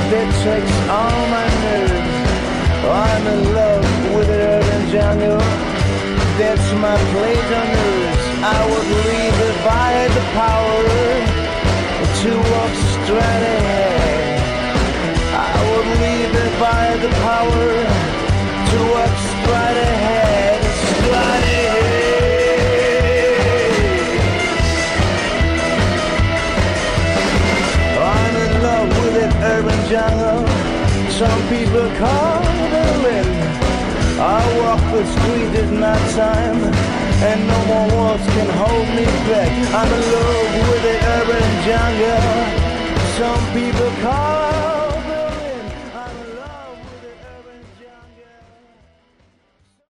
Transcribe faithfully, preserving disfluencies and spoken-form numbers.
that takes all my nerves. I'm in love with the urban jungle. That's my place on earth. I would leave if I had the power to walk straight ahead. I would leave if I had the power to walk straight ahead, straight ahead. I'm in love with that urban jungle. Some people call Berlin. I walk the street at night time, and no more walls can hold me back. I'm in love.